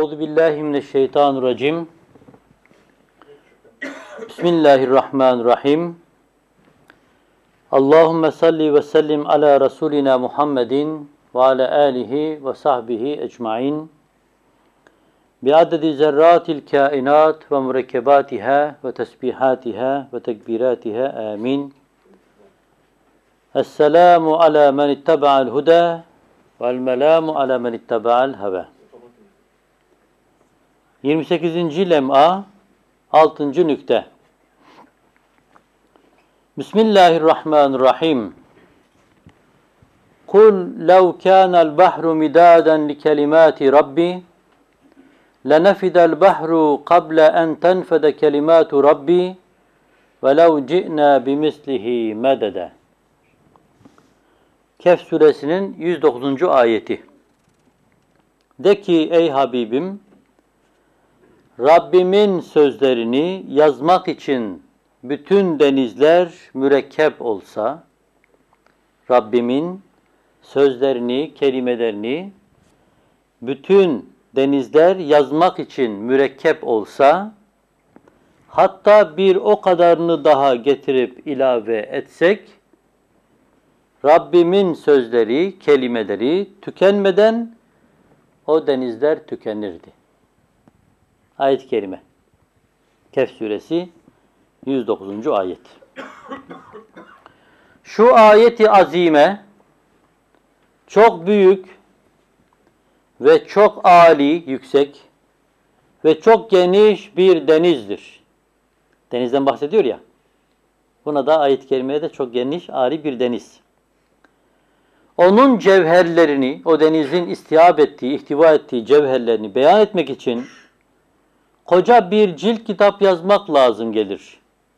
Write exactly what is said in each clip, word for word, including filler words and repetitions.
Euzu billahi mineşşeytanirracim. Bismillahirrahmanirrahim. Allahumme salli ve sellim ala Resulina Muhammedin ve ala alihi ve sahbihi ecmaîn. Bi'adedi zerratil kainat ve mürekkebatiha ve tesbihatiha ve tekbiratiha. Amin. Esselamu ala men ittaba'al huda vel melamu ala men ittaba'al heva. yirmi sekizinci lem'a altıncı nükte. Bismillahirrahmanirrahim. Kul lev kânel bahru midâden li kelimâti Rabbi lenefidel bahru kable en tenfede kelimâtu Rabbi ve lev ci'nâ bimislihi medede. Kehf suresinin yüz dokuzuncu ayeti. De ki ey Habibim, Rabbimin sözlerini yazmak için bütün denizler mürekkep olsa, Rabbimin sözlerini, kelimelerini bütün denizler yazmak için mürekkep olsa, hatta bir o kadarını daha getirip ilave etsek, Rabbimin sözleri, kelimeleri tükenmeden o denizler tükenirdi. Ayet-i kerime. Kehf suresi yüz dokuzuncu ayet. Şu ayeti azime çok büyük ve çok âli, yüksek ve çok geniş bir denizdir. Denizden bahsediyor ya. Buna da ayet-i kerimeye de çok geniş, âli bir deniz. Onun cevherlerini, o denizin istihab ettiği, ihtiva ettiği cevherlerini beyan etmek için koca bir cilt kitap yazmak lazım gelir.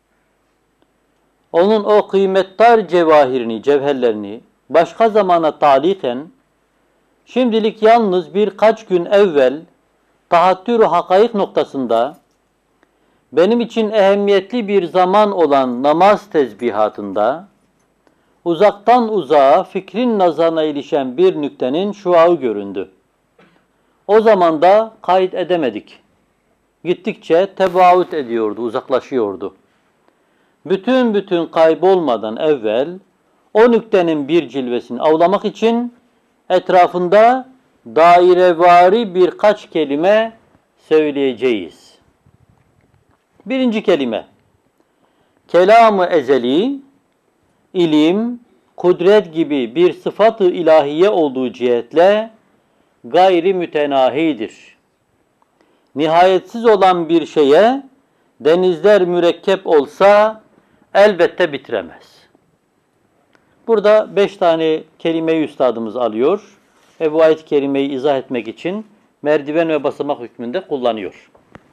Onun o kıymetdar cevahirini, cevherlerini başka zamana taliken, şimdilik yalnız birkaç gün evvel tahattür-ü hakaik noktasında benim için ehemmiyetli bir zaman olan namaz tezbihatında uzaktan uzağa fikrin nazarına ilişen bir nüktenin şuağı göründü. O zaman da kayıt edemedik. Gittikçe tebaut ediyordu, uzaklaşıyordu. Bütün bütün kaybolmadan evvel o nüktenin bir cilvesini avlamak için etrafında dairevari birkaç kelime söyleyeceğiz. Birinci kelime, kelam-ı ezeli, ilim, kudret gibi bir sıfat-ı ilahiye olduğu cihetle gayri mütenahidir. Nihayetsiz olan bir şeye denizler mürekkep olsa elbette bitiremez. Burada beş tane kelimeyi üstadımız alıyor ve bu ayet-i kerimeyi izah etmek için merdiven ve basamak hükmünde kullanıyor.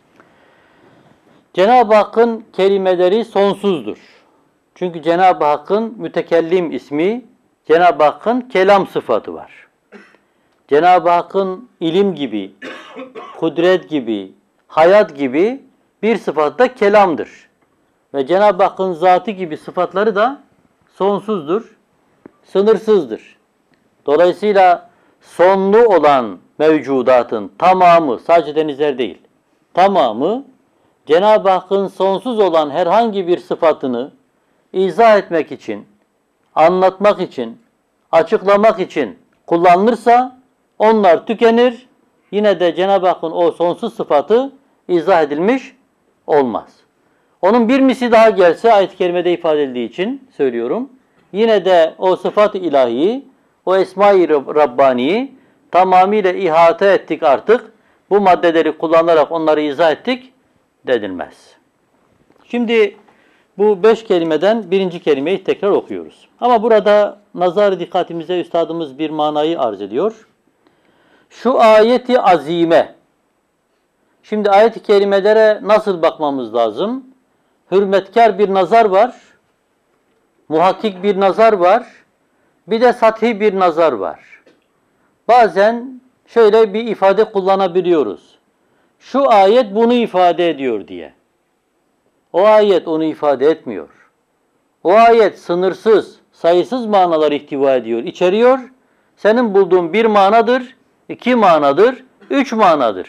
Cenab-ı Hakk'ın kelimeleri sonsuzdur. Çünkü Cenab-ı Hakk'ın mütekellim ismi, Cenab-ı Hakk'ın kelam sıfatı var. Cenab-ı Hakk'ın ilim gibi, kudret gibi, hayat gibi bir sıfat da kelamdır. Ve Cenab-ı Hakk'ın zatı gibi sıfatları da sonsuzdur, sınırsızdır. Dolayısıyla sonlu olan mevcudatın tamamı, sadece denizler değil, tamamı Cenab-ı Hakk'ın sonsuz olan herhangi bir sıfatını izah etmek için, anlatmak için, açıklamak için kullanılırsa onlar tükenir. Yine de Cenab-ı Hakk'ın o sonsuz sıfatı izah edilmiş olmaz. Onun bir misli daha gelse ayet-i kerimede ifade edildiği için söylüyorum. Yine de o sıfat-ı ilahiyi, o esma-i Rabbani'yi tamamıyla ihate ettik artık. Bu maddeleri kullanarak onları izah ettik denilmez. Şimdi bu beş kelimeden birinci kelimeyi tekrar okuyoruz. Ama burada nazar dikkatimize üstadımız bir manayı arz ediyor. Şu ayeti azime. Şimdi ayet-i kerimelere nasıl bakmamız lazım? Hürmetkar bir nazar var. Muhakkik bir nazar var. Bir de sathi bir nazar var. Bazen şöyle bir ifade kullanabiliyoruz. Şu ayet bunu ifade ediyor diye. O ayet onu ifade etmiyor. O ayet sınırsız, sayısız manalar ihtiva ediyor, içeriyor. Senin bulduğun bir manadır, iki manadır, üç manadır.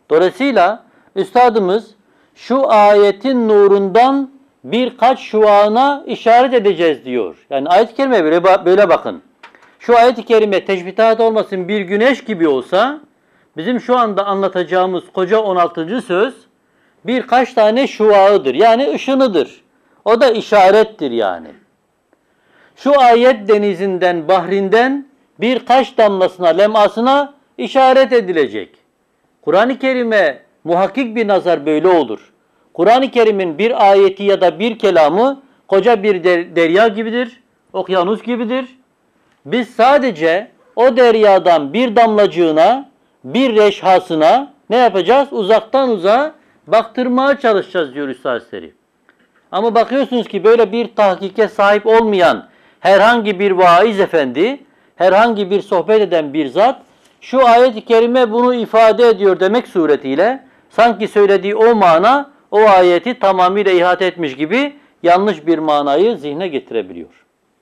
Dolayısıyla üstadımız şu ayetin nurundan birkaç şuana işaret edeceğiz diyor. Yani ayet-i kerime böyle, böyle bakın. Şu ayet-i kerime teşbihat olmasın bir güneş gibi olsa bizim şu anda anlatacağımız koca on altıncı söz birkaç tane şuaıdır. Yani ışınıdır. O da işarettir yani. Şu ayet denizinden, bahrinden birkaç damlasına, lemasına işaret edilecek. Kur'an-ı Kerim'e muhakkik bir nazar böyle olur. Kur'an-ı Kerim'in bir ayeti ya da bir kelamı koca bir der derya gibidir, okyanus gibidir. Biz sadece o deryadan bir damlacığına, bir reşhasına ne yapacağız? Uzaktan uzağa baktırmaya çalışacağız diyor Üstad Hazretleri. Ama bakıyorsunuz ki böyle bir tahkike sahip olmayan herhangi bir vaiz efendi, herhangi bir sohbet eden bir zat, şu ayet-i kerime bunu ifade ediyor demek suretiyle, sanki söylediği o mana, o ayeti tamamıyla ihate etmiş gibi yanlış bir manayı zihne getirebiliyor.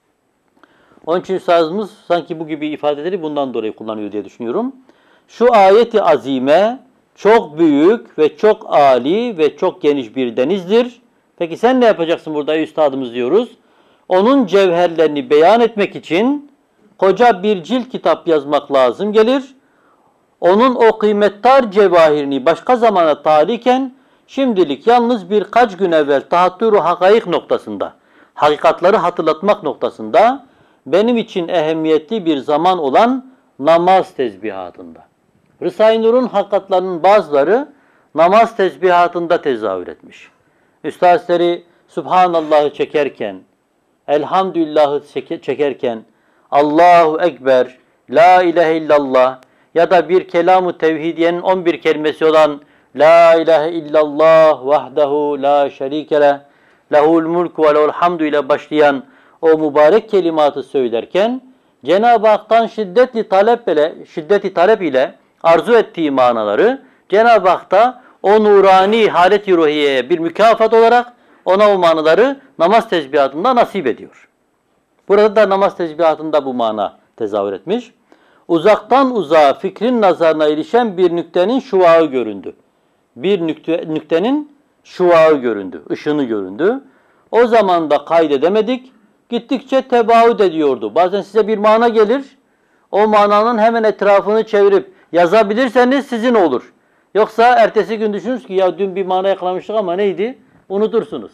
Onun için üstadımız sanki bu gibi ifadeleri bundan dolayı kullanıyor diye düşünüyorum. Şu ayeti azime çok büyük ve çok âli ve çok geniş bir denizdir. Peki sen ne yapacaksın burada üstadımız diyoruz. Onun cevherlerini beyan etmek için koca bir cilt kitap yazmak lazım gelir. Onun o kıymettar cevahirini başka zamana taliken şimdilik yalnız birkaç gün evvel tahattür-u hakaik noktasında, hakikatları hatırlatmak noktasında benim için ehemmiyetli bir zaman olan namaz tezbihatında. Rısa-i Nur'un hakikatlarının bazıları namaz tezbihatında tezahür etmiş. Üstad Hazretleri Subhanallah'ı çekerken, Elhamdülillah'ı çekerken, Allahu Ekber, La ilahe illallah ya da bir kelam-ı tevhidiyenin on bir kelimesi olan La ilahe illallah vahdehu la şerike leh, lehul mulku ve lehul hamdu ile başlayan o mübarek kelimatı söylerken Cenab-ı Hak'tan şiddetli talep ile, şiddetli talep ile arzu ettiği manaları Cenab-ı Hak'ta o nurani halet-i ruhiyeye bir mükafat olarak ona o manaları namaz tezbihatında nasip ediyor. Burada da namaz tezbihatında bu mana tezahür etmiş. Uzaktan uzağa fikrin nazarına ilişen bir nüktenin şuağı göründü. Bir nükte, nüktenin şuağı göründü, ışını göründü. O zaman da kaydedemedik. Gittikçe tebaüt ediyordu. Bazen size bir mana gelir. O mananın hemen etrafını çevirip yazabilirseniz sizin olur. Yoksa ertesi gün düşünürsünüz ki ya dün bir mana yakalamıştık ama neydi? Unutursunuz.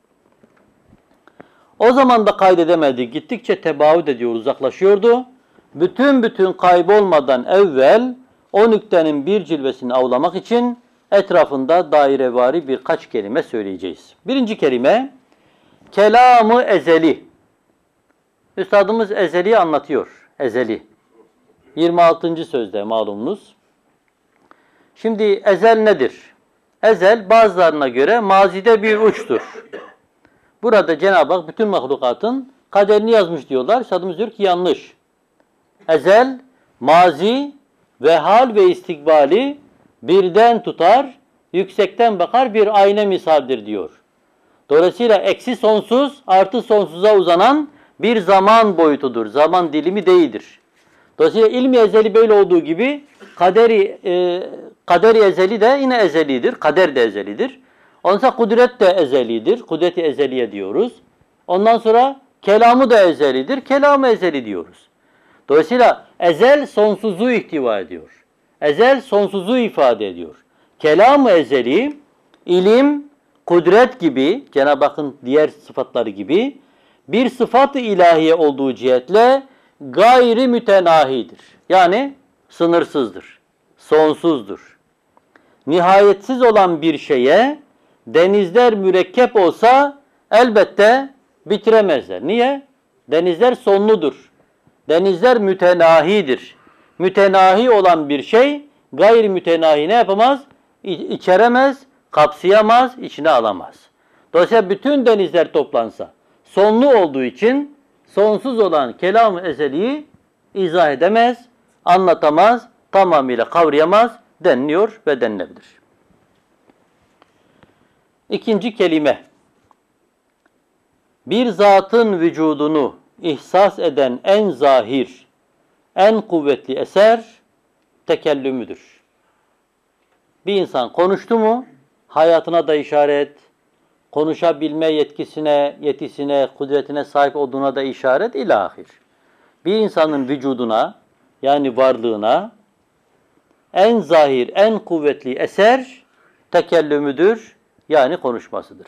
O zaman da kaydedemedik. Gittikçe tebaüt ediyor, uzaklaşıyordu. Bütün bütün kaybolmadan evvel o nüktenin bir cilvesini avlamak için etrafında dairevari birkaç kelime söyleyeceğiz. Birinci kelime kelam-ı ezeli. Üstadımız ezeliyi anlatıyor. Ezeli. yirmi altıncı sözde malumunuz. Şimdi ezel nedir? Ezel bazılarına göre mazide bir uçtur. Burada Cenab-ı Hak bütün mahlukatın kaderini yazmış diyorlar. Üstadımız diyor ki yanlış. Ezel, mazi ve hal ve istikbali birden tutar, yüksekten bakar bir ayna misaldir diyor. Dolayısıyla eksi sonsuz artı sonsuza uzanan bir zaman boyutudur. Zaman dilimi değildir. Dolayısıyla ilmi ezeli böyle olduğu gibi kaderi, e, kaderi ezeli de yine ezelidir. Kader de ezelidir. Ondan sonra kudret de ezelidir. Kudret-i ezeliye diyoruz. Ondan sonra kelamı da ezelidir. Kelam-ı ezeli diyoruz. Dolayısıyla ezel sonsuzu ihtiva ediyor. Ezel sonsuzu ifade ediyor. Kelam-ı ezeli, ilim, kudret gibi, Cenab-ı Hakk'ın diğer sıfatları gibi bir sıfat-ı ilahiye olduğu cihetle gayri mütenahidir. Yani sınırsızdır, sonsuzdur. Nihayetsiz olan bir şeye denizler mürekkep olsa elbette bitiremezler. Niye? Denizler sonludur. Denizler mütenahidir. Mütenahi olan bir şey gayri mütenahi ne yapamaz? İ- içeremez, kapsayamaz, içine alamaz. Dolayısıyla bütün denizler toplansa sonlu olduğu için sonsuz olan kelam-ı ezeliyi izah edemez, anlatamaz, tamamıyla kavrayamaz deniliyor ve denilebilir. İkinci kelime. Bir zatın vücudunu ihsas eden en zahir, en kuvvetli eser tekellümüdür. Bir insan konuştu mu hayatına da işaret, konuşabilme yetkisine, yetisine, kudretine sahip olduğuna da işaret ilahir. Bir insanın vücuduna yani varlığına en zahir, en kuvvetli eser tekellümüdür yani konuşmasıdır.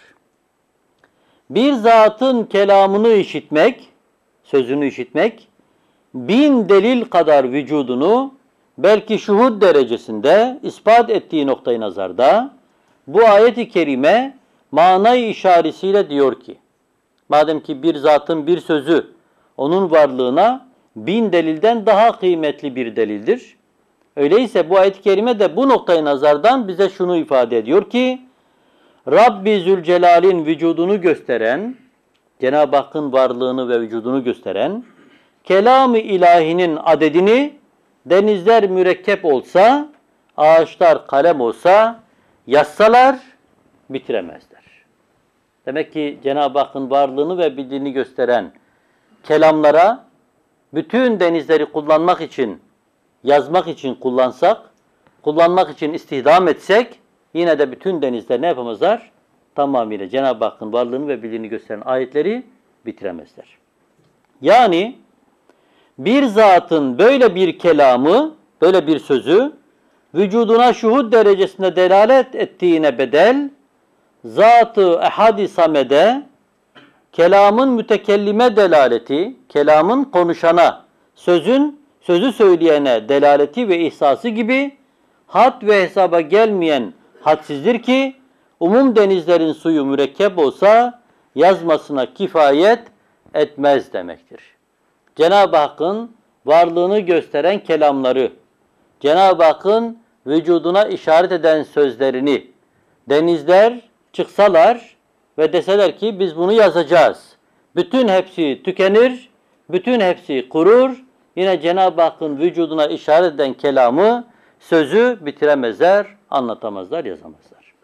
Bir zatın kelamını işitmek, sözünü işitmek, bin delil kadar vücudunu belki şuhud derecesinde ispat ettiği noktayı nazarda bu ayet-i kerime manayı işaretiyle diyor ki, madem ki bir zatın bir sözü onun varlığına bin delilden daha kıymetli bir delildir. Öyleyse bu ayet-i kerime de bu noktayı nazardan bize şunu ifade ediyor ki, Rabbi Zülcelal'in vücudunu gösteren, Cenab-ı Hakk'ın varlığını ve vücudunu gösteren, kelam-ı ilahinin adedini denizler mürekkep olsa, ağaçlar kalem olsa, yazsalar bitiremezler. Demek ki Cenab-ı Hakk'ın varlığını ve bildiğini gösteren kelamlara bütün denizleri kullanmak için, yazmak için kullansak, kullanmak için istihdam etsek, yine de bütün denizler ne yapamazlar? Tamamıyla Cenab-ı Hakk'ın varlığını ve bildiğini gösteren ayetleri bitiremezler. Yani bir zatın böyle bir kelamı, böyle bir sözü vücuduna şuhud derecesinde delalet ettiğine bedel, zat-ı ehad-i samede kelamın mütekellime delaleti, kelamın konuşana, sözün sözü söyleyene delaleti ve ihsası gibi had ve hesaba gelmeyen hadsizdir ki umum denizlerin suyu mürekkep olsa yazmasına kifayet etmez demektir. Cenab-ı Hakk'ın varlığını gösteren kelamları, Cenab-ı Hakk'ın vücuduna işaret eden sözlerini denizler çıksalar ve deseler ki biz bunu yazacağız. Bütün hepsi tükenir, bütün hepsi kurur. Yine Cenab-ı Hakk'ın vücuduna işaret eden kelamı, sözü bitiremezler, anlatamazlar, yazamazlar.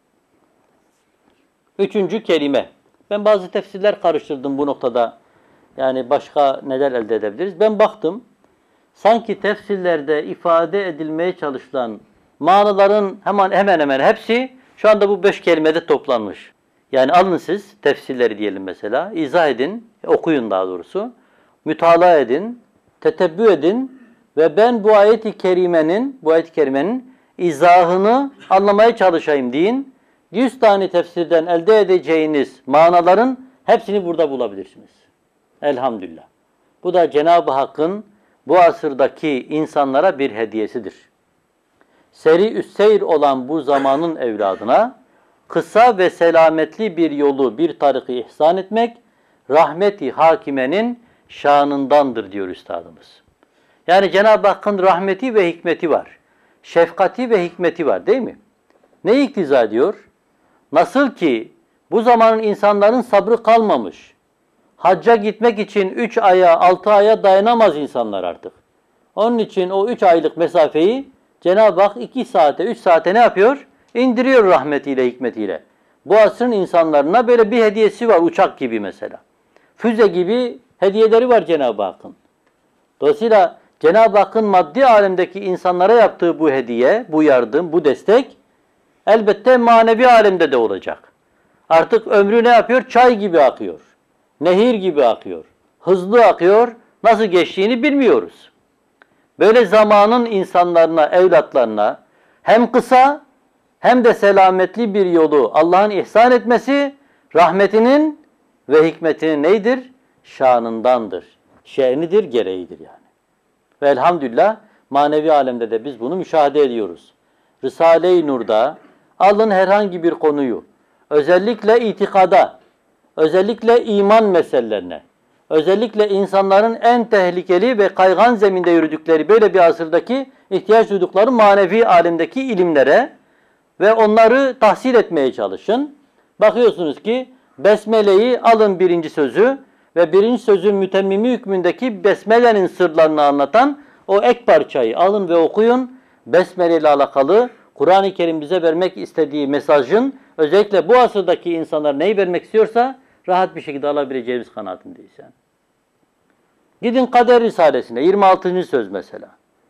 Üçüncü kelime. Ben bazı tefsirler karıştırdım bu noktada. Yani başka neler elde edebiliriz? Ben baktım. Sanki tefsirlerde ifade edilmeye çalışılan manaların hemen hemen hemen hepsi şu anda bu beş kelimede toplanmış. Yani alın siz tefsirleri diyelim mesela, izah edin, okuyun daha doğrusu, mütalaa edin, tetebbü edin ve ben bu ayet-i kerimenin, bu ayet-i kerimenin izahını anlamaya çalışayım deyin. Yüz tane tefsirden elde edeceğiniz manaların hepsini burada bulabilirsiniz. Elhamdülillah. Bu da Cenab-ı Hakk'ın bu asırdaki insanlara bir hediyesidir. Seri üsseyr olan bu zamanın evladına kısa ve selametli bir yolu, bir tarikı ihsan etmek rahmeti hakimenin şanındandır diyor üstadımız. Yani Cenab-ı Hakk'ın rahmeti ve hikmeti var. Şefkati ve hikmeti var değil mi? Ne iktiza ediyor? Nasıl ki bu zamanın insanların sabrı kalmamış. Hacca gitmek için üç aya, altı aya dayanamaz insanlar artık. Onun için o üç aylık mesafeyi Cenab-ı Hak iki saate, üç saate ne yapıyor? İndiriyor rahmetiyle, hikmetiyle. Bu asrın insanlarına böyle bir hediyesi var, uçak gibi mesela. Füze gibi hediyeleri var Cenab-ı Hakk'ın. Dolayısıyla Cenab-ı Hakk'ın maddi alemdeki insanlara yaptığı bu hediye, bu yardım, bu destek elbette manevi alemde de olacak. Artık ömrü ne yapıyor? Çay gibi akıyor. Nehir gibi akıyor. Hızlı akıyor. Nasıl geçtiğini bilmiyoruz. Böyle zamanın insanlarına, evlatlarına hem kısa hem de selametli bir yolu Allah'ın ihsan etmesi rahmetinin ve hikmetinin neydir? Şanındandır. Şe'nidir, gereğidir yani. Ve elhamdülillah manevi alemde de biz bunu müşahede ediyoruz. Risale-i Nur'da alın herhangi bir konuyu, özellikle itikada, özellikle iman meselelerine, özellikle insanların en tehlikeli ve kaygan zeminde yürüdükleri böyle bir asırdaki ihtiyaç duydukları manevi alemdeki ilimlere ve onları tahsil etmeye çalışın. Bakıyorsunuz ki Besmele'yi alın birinci sözü ve birinci sözün mütemmimi hükmündeki Besmele'nin sırlarını anlatan o ek parçayı alın ve okuyun. Besmele ile alakalı Kur'an-ı Kerim bize vermek istediği mesajın özellikle bu asırdaki insanlar neyi vermek istiyorsa rahat bir şekilde alabileceğimiz kanaatindeyiz yani. Gidin Kader Risalesi'ne yirmi altıncı söz mesela.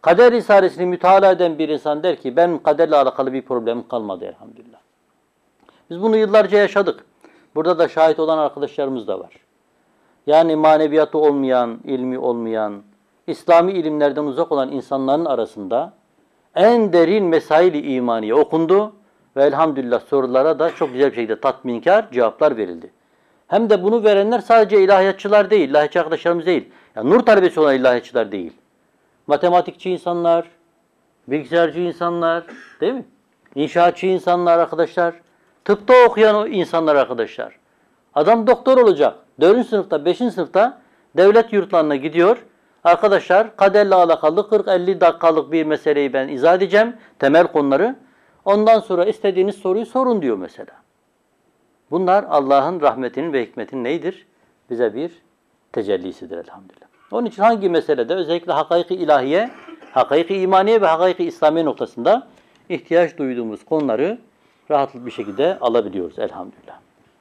Kader Risalesini mütalaa eden bir insan der ki ben kaderle alakalı bir problemim kalmadı elhamdülillah. Biz bunu yıllarca yaşadık. Burada da şahit olan arkadaşlarımız da var. Yani maneviyatı olmayan, ilmi olmayan, İslami ilimlerden uzak olan insanların arasında en derin mesail-i imaniye okundu ve elhamdülillah sorulara da çok güzel bir şekilde tatminkar cevaplar verildi. Hem de bunu verenler sadece ilahiyatçılar değil, ilahiyatçı arkadaşlarımız değil. Yani nur talebesi olan ilahiyatçılar değil. Matematikçi insanlar, bilgisayarcı insanlar, değil mi? İnşaatçı insanlar arkadaşlar, tıpta okuyan insanlar arkadaşlar. Adam doktor olacak. dördüncü sınıfta, beşinci sınıfta devlet yurtlarına gidiyor. Arkadaşlar kaderle alakalı kırk elli dakikalık bir meseleyi ben izah edeceğim. Temel konuları. Ondan sonra istediğiniz soruyu sorun diyor mesela. Bunlar Allah'ın rahmetinin ve hikmetinin neydir? Bize bir tecellisidir elhamdülillah. Onun için hangi meselede özellikle hakaik-i ilahiye, hakaik-i imaniye ve hakaik-i İslamiye noktasında ihtiyaç duyduğumuz konuları rahatlıkla bir şekilde alabiliyoruz elhamdülillah.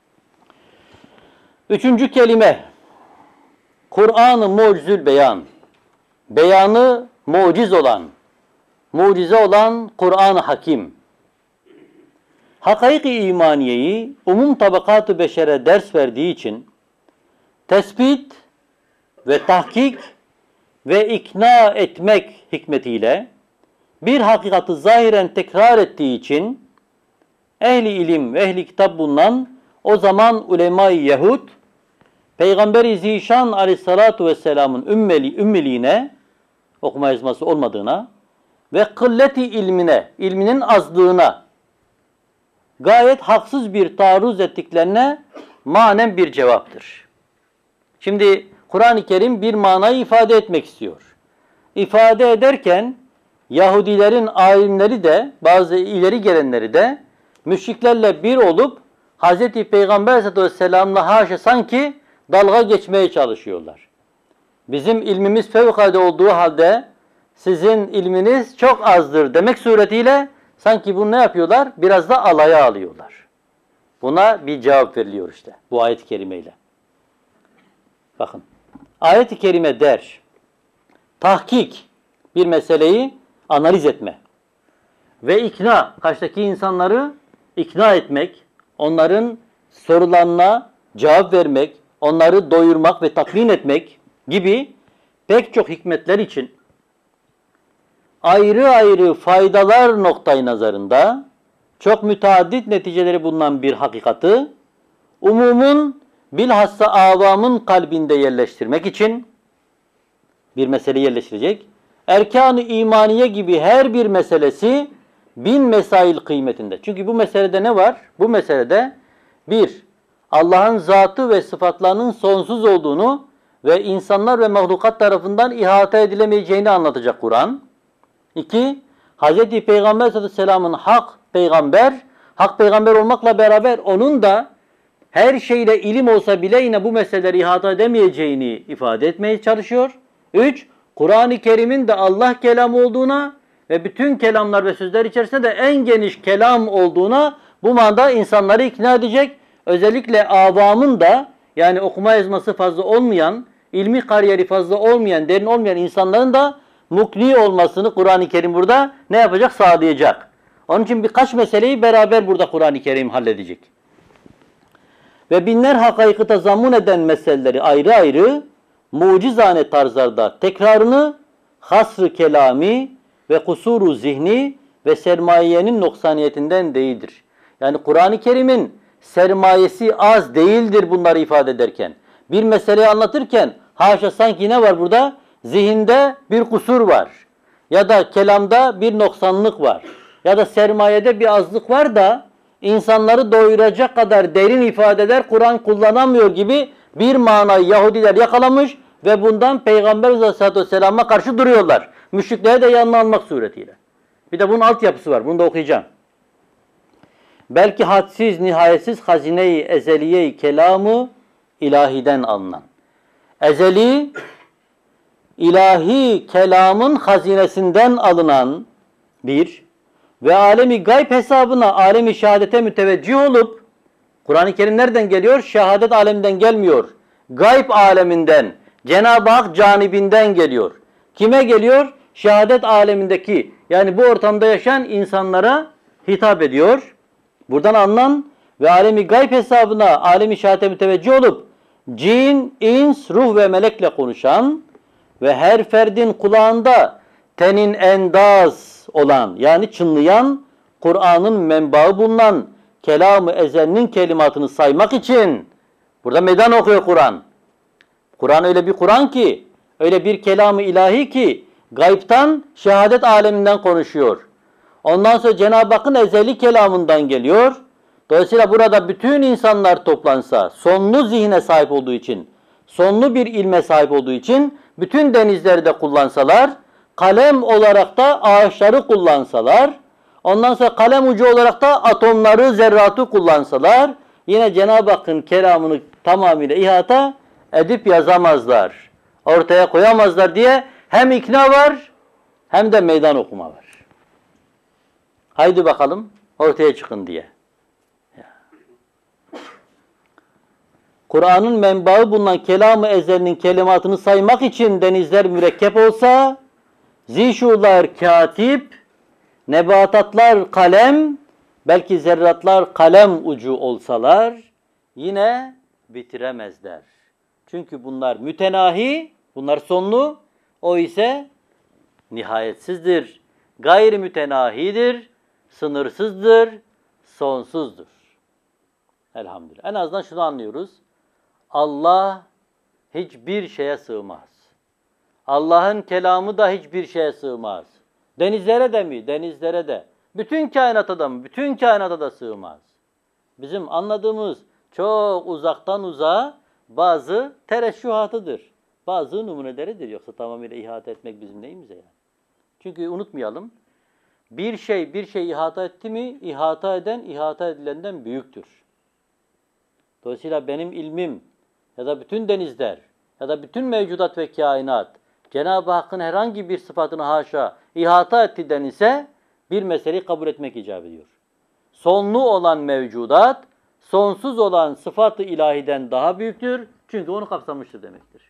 Üçüncü kelime, Kur'an-ı mucizül beyan. Beyanı muciz olan, mucize olan Kur'an-ı Hakim. Hakaik-i imaniyeyi umum tabakat-ı beşere ders verdiği için tespit ve tahkik ve ikna etmek hikmetiyle bir hakikati zahiren tekrar ettiği için ehli ilim ve ehli kitap bulunan o zaman ulema-i Yahud Peygamber-i Zişan aleyhissalatu vesselamın ümmeli, ümmeliğine okuma yazması olmadığına ve kılleti ilmine, ilminin azlığına gayet haksız bir taarruz ettiklerine manen bir cevaptır. Şimdi Kur'an-ı Kerim bir manayı ifade etmek istiyor. İfade ederken Yahudilerin alimleri de bazı ileri gelenleri de müşriklerle bir olup Hz. Peygamber Aleyhisselatü Vesselam'la haşa sanki dalga geçmeye çalışıyorlar. Bizim ilmimiz fevkalade olduğu halde sizin ilminiz çok azdır demek suretiyle sanki bunu ne yapıyorlar? Biraz da alaya alıyorlar. Buna bir cevap veriliyor işte bu ayet-i kerimeyle. Bakın. Ayet-i kerime der, tahkik bir meseleyi analiz etme ve ikna, karşıdaki insanları ikna etmek, onların sorularına cevap vermek, onları doyurmak ve tatmin etmek gibi pek çok hikmetler için ayrı ayrı faydalar noktayı nazarında çok müteaddit neticeleri bulunan bir hakikati umumun bilhassa avamın kalbinde yerleştirmek için bir mesele yerleştirecek. Erkan-ı imaniye gibi her bir meselesi bin mesail kıymetinde. Çünkü bu meselede ne var? Bu meselede bir, Allah'ın zatı ve sıfatlarının sonsuz olduğunu ve insanlar ve mahlukat tarafından ihata edilemeyeceğini anlatacak Kur'an. İki, Hz. Peygamber Aleyhisselam'ın hak peygamber, hak peygamber olmakla beraber onun da her şeyle ilim olsa bile yine bu meseleleri ihata edemeyeceğini ifade etmeye çalışıyor. Üç, Kur'an-ı Kerim'in de Allah kelamı olduğuna ve bütün kelamlar ve sözler içerisinde de en geniş kelam olduğuna bu manada insanları ikna edecek. Özellikle avamın da yani okuma yazması fazla olmayan, ilmi kariyeri fazla olmayan, derin olmayan insanların da mukni olmasını Kur'an-ı Kerim burada ne yapacak? Sağlayacak. Onun için birkaç meseleyi beraber burada Kur'an-ı Kerim halledecek. Ve binler hakaiki tazammun eden meseleleri ayrı ayrı mucizane tarzlarda tekrarını hasr-ı kelami ve kusuru zihni ve sermayenin noksaniyetinden değildir. Yani Kur'an-ı Kerim'in sermayesi az değildir bunları ifade ederken. Bir meseleyi anlatırken haşa sanki ne var burada? Zihinde bir kusur var. Ya da kelamda bir noksanlık var. Ya da sermayede bir azlık var da insanları doyuracak kadar derin ifadeler Kur'an kullanamıyor gibi bir manayı Yahudiler yakalamış ve bundan Peygamber Aleyhisselatü Vesselam'a karşı duruyorlar. Müşriklere de yanına almak suretiyle. Bir de bunun altyapısı var. Bunu da okuyacağım. Belki hadsiz, nihayetsiz hazine-i ezeliye-i kelamı ilahiden alınan. Ezeli, ilahi kelamın hazinesinden alınan bir ve alemi gayb hesabına, alemi şehadete müteveccih olup, Kur'an-ı Kerim nereden geliyor? Şehadet aleminden gelmiyor. Gayb aleminden, Cenab-ı Hak canibinden geliyor. Kime geliyor? şehadet alemindeki, yani bu ortamda yaşayan insanlara hitap ediyor. Buradan anlam ve alemi gayb hesabına, alemi şehadete müteveccih olup cin, ins, ruh ve melekle konuşan ve her ferdin kulağında tenin endaz olan, yani çınlayan, Kur'an'ın menbaı bulunan kelam-ı ezelinin kelimatını saymak için burada meydan okuyor Kur'an. Kur'an öyle bir Kur'an ki, öyle bir kelam-ı ilahi ki gaybtan, şehadet aleminden konuşuyor. Ondan sonra Cenab-ı Hakk'ın ezeli kelamından geliyor. Dolayısıyla burada bütün insanlar toplansa, sonlu zihne sahip olduğu için, sonlu bir ilme sahip olduğu için bütün denizleri de kullansalar, kalem olarak da ağaçları kullansalar, ondan sonra kalem ucu olarak da atomları, zerratı kullansalar, yine Cenab-ı Hakk'ın kelamını tamamıyla ihata edip yazamazlar. Ortaya koyamazlar diye hem ikna var hem de meydan okuma var. Haydi bakalım ortaya çıkın diye. Kur'an'ın menbaı bulunan kelam-ı ezelinin kelimatını saymak için denizler mürekkep olsa, zişular katip, nebatatlar kalem, belki zerratlar kalem ucu olsalar yine bitiremezler. Çünkü bunlar mütenahi, bunlar sonlu, o ise nihayetsizdir, gayri mütenahidir, sınırsızdır, sonsuzdur. Elhamdülillah. En azından şunu anlıyoruz. Allah hiçbir şeye sığmaz. Allah'ın kelamı da hiçbir şeye sığmaz. Denizlere de mi? Denizlere de. Bütün kainata da mı? Bütün kainata da sığmaz. Bizim anladığımız çok uzaktan uzağa bazı tereşşuhatıdır. Bazı numuneleridir. Yoksa tamamıyla ihata etmek bizim neyimize yani? Çünkü unutmayalım, bir şey bir şey ihata etti mi, ihata eden ihata edilenden büyüktür. Dolayısıyla benim ilmim ya da bütün denizler ya da bütün mevcudat ve kainat Cenab-ı Hakk'ın herhangi bir sıfatını haşa ihata etti denilse bir meseleyi kabul etmek icap ediyor. Sonlu olan mevcudat sonsuz olan sıfat-ı ilahiden daha büyüktür. Çünkü onu kapsamıştır demektir.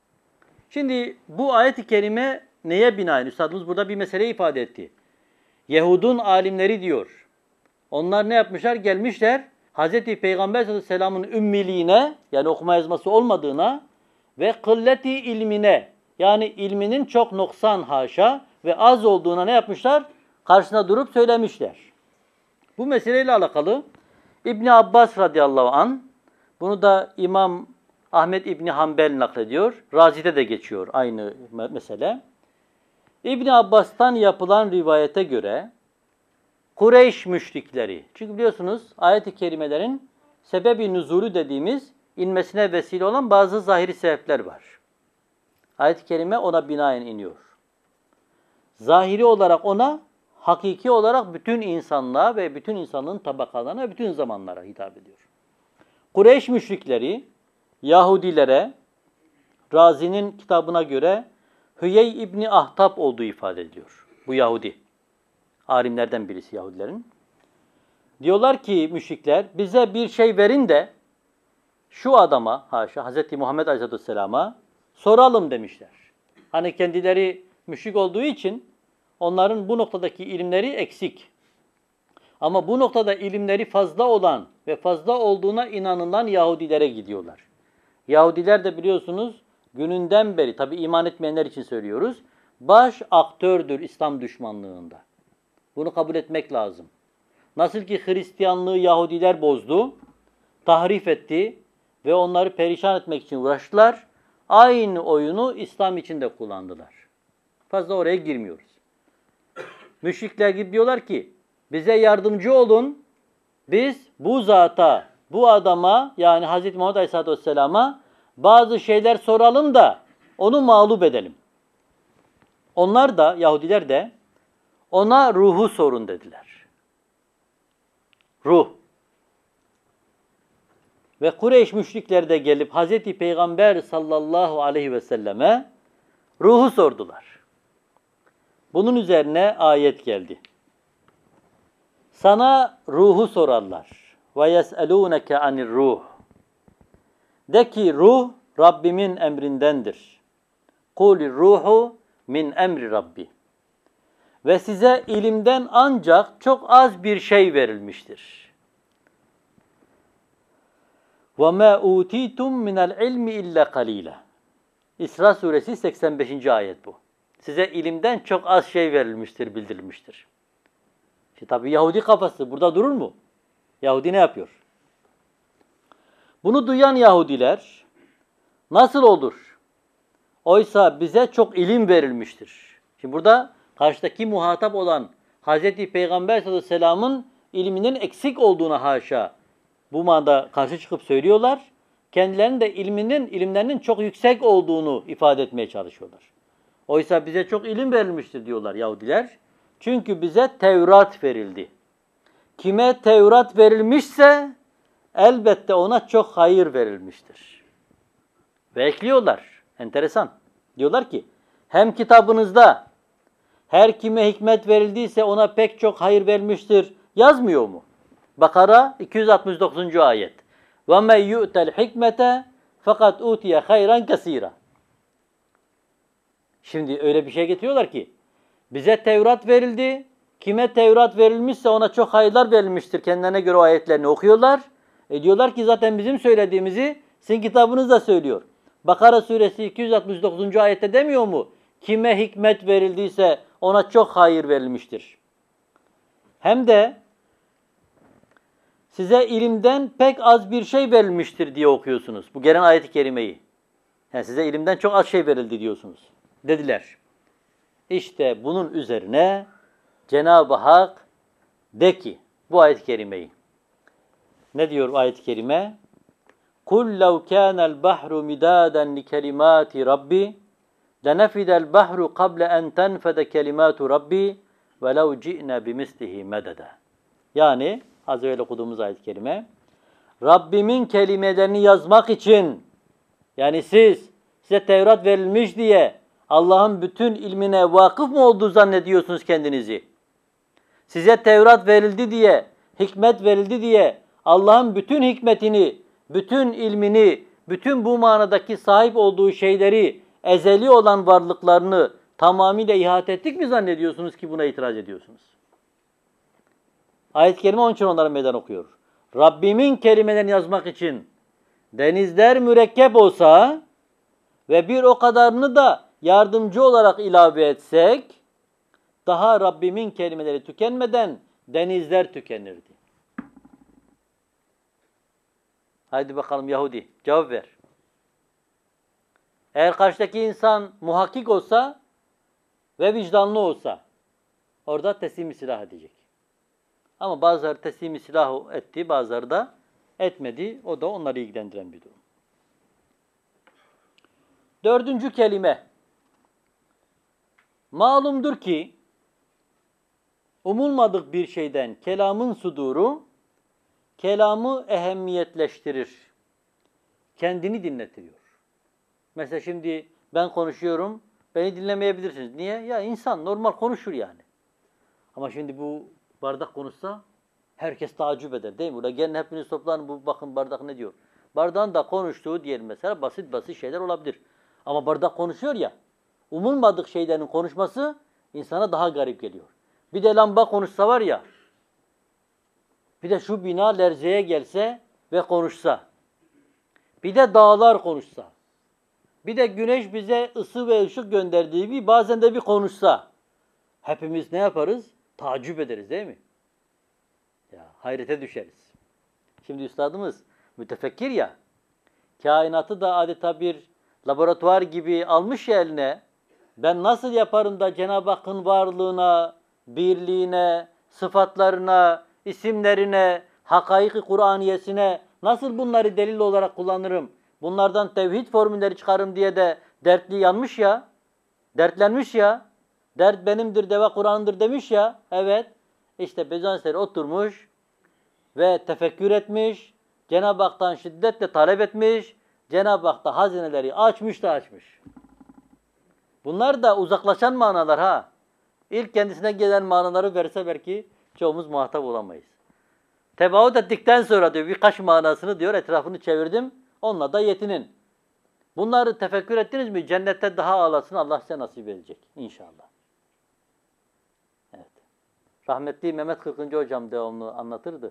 Şimdi bu ayet-i kerime neye binaen? Üstadımız burada bir meseleyi ifade etti. Yehud'un alimleri diyor. Onlar ne yapmışlar? Gelmişler Hazreti Peygamber sallallahu aleyhi ve sellem'in ümmiliğine, yani okuma yazması olmadığına ve kılleti ilmine, yani ilminin çok noksan haşa ve az olduğuna ne yapmışlar? Karşısına durup söylemişler. Bu meseleyle alakalı İbn Abbas radıyallahu anh, bunu da İmam Ahmed İbni Hanbel naklediyor. Razi'de de geçiyor aynı mesele. İbn Abbas'tan yapılan rivayete göre Kureyş müşrikleri, çünkü biliyorsunuz ayet-i kerimelerin sebebi nüzulü dediğimiz inmesine vesile olan bazı zahiri sebepler var. Ayet-i kerime ona binaen iniyor. Zahiri olarak ona, hakiki olarak bütün insanlığa ve bütün insanlığın tabakalarına, bütün zamanlara hitap ediyor. Kureyş müşrikleri Yahudilere, Razi'nin kitabına göre Hüyey İbni Ahtab olduğu ifade ediliyor. Bu Yahudi. Alimlerden birisi Yahudilerin. Diyorlar ki müşrikler, bize bir şey verin de şu adama, haşa Hazreti Muhammed Aleyhisselam'a soralım demişler. Hani kendileri müşrik olduğu için onların bu noktadaki ilimleri eksik. Ama bu noktada ilimleri fazla olan ve fazla olduğuna inanılan Yahudilere gidiyorlar. Yahudiler de biliyorsunuz gününden beri, tabi iman etmeyenler için söylüyoruz, baş aktördür İslam düşmanlığında. Bunu kabul etmek lazım. Nasıl ki Hristiyanlığı Yahudiler bozdu, tahrif etti ve onları perişan etmek için uğraştılar, aynı oyunu İslam için de kullandılar. Fazla oraya girmiyoruz. Müşrikler gibi diyorlar ki, bize yardımcı olun, biz bu zata, bu adama, yani Hazreti Muhammed Aleyhisselatü Vesselam'a bazı şeyler soralım da onu mağlup edelim. Onlar da, Yahudiler de ona ruhu sorun dediler. Ruh. Ve Kureyş müşrikleri de gelip Hazreti Peygamber sallallahu aleyhi ve selleme ruhu sordular. Bunun üzerine ayet geldi. Sana ruhu sorarlar. Ve yes'elûneke anir ruh. De ki ruh Rabbimin emrindendir. Kulir ruhu min emri Rabbi. Ve size ilimden ancak çok az bir şey verilmiştir. وَمَا اُوتِيتُمْ مِنَ الْعِلْمِ اِلَّا قَلِيلًا. İsra suresi seksen beşinci ayet bu. Size ilimden çok az şey verilmiştir, bildirilmiştir. İşte tabii Yahudi kafası burada durur mu? Yahudi ne yapıyor? Bunu duyan Yahudiler nasıl olur? Oysa bize çok ilim verilmiştir. Şimdi burada karşıdaki muhatap olan Hazreti Peygamber sallallahu aleyhi ve sellem'in ilminin eksik olduğuna haşa bu manada karşı çıkıp söylüyorlar. Kendilerinin de ilminin, ilimlerinin çok yüksek olduğunu ifade etmeye çalışıyorlar. Oysa bize çok ilim verilmiştir diyorlar Yahudiler. Çünkü bize Tevrat verildi. Kime Tevrat verilmişse elbette ona çok hayır verilmiştir. Ve ekliyorlar. Enteresan. Diyorlar ki hem kitabınızda her kime hikmet verildiyse ona pek çok hayır verilmiştir yazmıyor mu? Bakara iki yüz altmış dokuzuncu ayet. وَمَنْ يُؤْتَ الْحِكْمَةَ fakat utiye hayran kesira. Şimdi öyle bir şey getiriyorlar ki bize Tevrat verildi. Kime Tevrat verilmişse ona çok hayırlar verilmiştir. Kendilerine göre o ayetlerini okuyorlar. E diyorlar ki zaten bizim söylediğimizi sizin kitabınız da söylüyor. Bakara suresi iki yüz altmış dokuzuncu ayette demiyor mu? Kime hikmet verildiyse ona çok hayır verilmiştir. Hem de size ilimden pek az bir şey verilmiştir diye okuyorsunuz. Bu gelen ayet-i kerimeyi. Yani size ilimden çok az şey verildi diyorsunuz. Dediler. İşte bunun üzerine Cenab-ı Hak de ki bu ayet-i kerimeyi. Ne diyor ayet-i kerime? قُلْ لَوْ كَانَ الْبَحْرُ مِدَادًا لِكَلِمَاتِ رَبِّي لَنَفِدَ الْبَحْرُ قَبْلَ أَنْ تَنْفَدَ كَلِمَاتُ رَبِّي وَلَوْ جِئْنَا بِمِثْلِهِ مَدَدًا. Yani az önce okuduğumuz ayet-i kerime Rabbimin kelimelerini yazmak için yani siz size Tevrat verilmiş diye Allah'ın bütün ilmine vakıf mı olduğu zannediyorsunuz kendinizi? Size Tevrat verildi diye, hikmet verildi diye Allah'ın bütün hikmetini, bütün ilmini, bütün bu manadaki sahip olduğu şeyleri, ezeli olan varlıklarını tamamıyla ihate ettik mi zannediyorsunuz ki buna itiraz ediyorsunuz? Ayet-i kerime onun için onlara meydan okuyor. Rabbimin kelimelerini yazmak için denizler mürekkep olsa ve bir o kadarını da yardımcı olarak ilave etsek, daha Rabbimin kelimeleri tükenmeden denizler tükenirdi. Haydi bakalım Yahudi, cevap ver. Eğer karşıdaki insan muhakkik olsa ve vicdanlı olsa, orada teslim-i silah edecek. Ama bazıları teslim-i silah etti, bazıları da etmedi. O da onları ilgilendiren bir durum. Dördüncü kelime. Malumdur ki umulmadık bir şeyden kelamın suduru kelamı ehemmiyetleştirir. Kendini dinletiyor. Mesela şimdi ben konuşuyorum, beni dinlemeyebilirsiniz. Niye? Ya insan normal konuşur yani. Ama şimdi bu bardak konuşsa herkes tacip eder değil mi? Burada gelin hepiniz toplanın, bu bakın bardak ne diyor. Bardağın da konuştuğu diyelim mesela basit basit şeyler olabilir. Ama bardak konuşuyor ya, umulmadık şeylerin konuşması insana daha garip geliyor. Bir de lamba konuşsa var ya, bir de şu bina lerzeye gelse ve konuşsa, bir de dağlar konuşsa, bir de güneş bize ısı ve ışık gönderdiği gibi bazen de bir konuşsa, hepimiz ne yaparız? Tacip ederiz değil mi? Ya hayrete düşeriz. Şimdi üstadımız mütefekkir ya, kainatı da adeta bir laboratuvar gibi almış ya eline, ben nasıl yaparım da Cenab-ı Hakk'ın varlığına, birliğine, sıfatlarına, isimlerine, hakaik-i Kur'aniyesine nasıl bunları delil olarak kullanırım, bunlardan tevhid formülleri çıkarım diye de dertli yanmış ya, dertlenmiş ya, dert benimdir, deva Kur'an'dır demiş ya, evet, işte Bezanseri oturmuş ve tefekkür etmiş, Cenab-ı Hak'tan şiddetle talep etmiş, Cenab-ı Hak da hazineleri açmış da açmış. Bunlar da uzaklaşan manalar ha. İlk kendisine gelen manaları verse belki çoğumuz muhatap olamayız. Tebaut ettikten sonra diyor birkaç manasını diyor etrafını çevirdim. Onunla da yetinin. Bunları tefekkür ettiniz mi? Cennette daha alasını Allah size nasip edecek inşallah. Rahmetli Mehmet Kırkıncı hocam devamlı anlatırdı.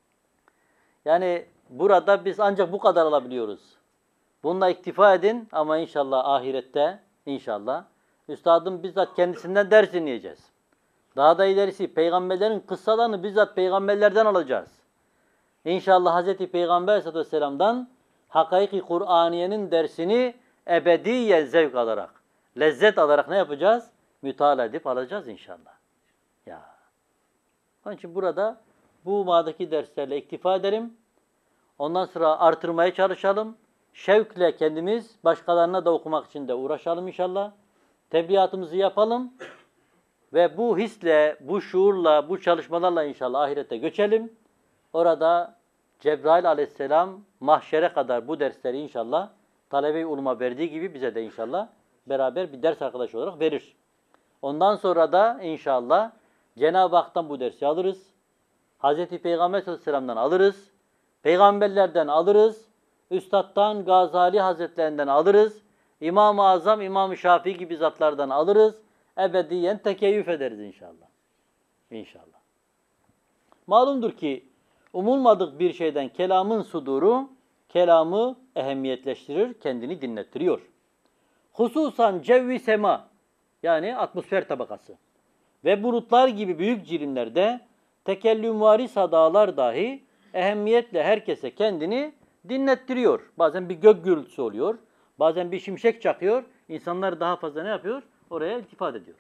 Yani burada biz ancak bu kadar alabiliyoruz. Bununla iktifa edin ama inşallah ahirette, inşallah, üstadın bizzat kendisinden ders dinleyeceğiz. Daha da ilerisi peygamberlerin kıssalarını bizzat peygamberlerden alacağız. İnşallah Hazreti Peygamber Aleyhisselatü Vesselam'dan Hakaik-i Kur'aniye'nin dersini ebediyen zevk alarak, lezzet alarak ne yapacağız? Mütalaa edip alacağız inşallah. Ya. Onun için burada bu mağdaki derslerle iktifa edelim. Ondan sonra artırmaya çalışalım. Şevkle kendimiz başkalarına da okumak için de uğraşalım inşallah. Tebliğatımızı yapalım. Ve bu hisle, bu şuurla, bu çalışmalarla inşallah ahirete göçelim. Orada Cebrail aleyhisselam mahşere kadar bu dersleri inşallah talebe-i uluma verdiği gibi bize de inşallah beraber bir ders arkadaşı olarak verir. Ondan sonra da inşallah Cenab-ı Hak'tan bu dersi alırız. Hazreti Peygamber aleyhisselam'dan alırız. Peygamberlerden alırız. Üstad'dan, Gazali Hazretlerinden alırız. İmam-ı Azam, İmam-ı Şafii gibi zatlardan alırız. Ebediyen tekeyyüf ederiz inşallah. İnşallah. Malumdur ki umulmadık bir şeyden kelamın suduru, kelamı ehemmiyetleştirir, kendini dinlettiriyor. Hususan cevvi sema, yani atmosfer tabakası ve bulutlar gibi büyük cirimlerde tekellümvari sadalar dahi ehemmiyetle herkese kendini dinlettiriyor. Bazen bir gök gürültüsü oluyor, bazen bir şimşek çakıyor, insanlar daha fazla ne yapıyor? Oraya iltifat ediyor.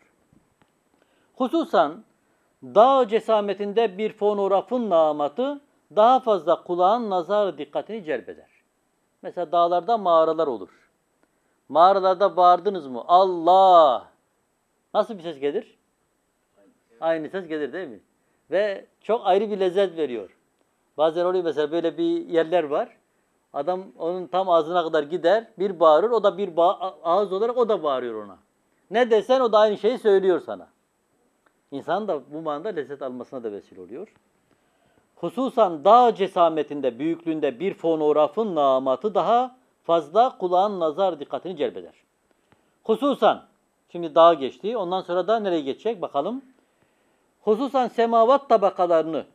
Hususan dağ cesametinde bir fonografın namatı daha fazla kulağın nazar dikkatini celbeder. Mesela dağlarda mağaralar olur. Mağaralarda bağırdınız mı? Allah! Nasıl bir ses gelir? Aynı ses gelir değil mi? Ve çok ayrı bir lezzet veriyor. Bazen oluyor mesela böyle bir yerler var. Adam onun tam ağzına kadar gider, bir bağırır, o da bir bağ ağız olarak o da bağırıyor ona. Ne desen o da aynı şeyi söylüyor sana. İnsan da bu manada lezzet almasına da vesile oluyor. Hususan dağ cesametinde, büyüklüğünde bir fonografın namatı daha fazla kulağın nazar dikkatini celbeder. Hususan, şimdi dağ geçti, ondan sonra da nereye geçecek bakalım. Hususan semavat tabakalarını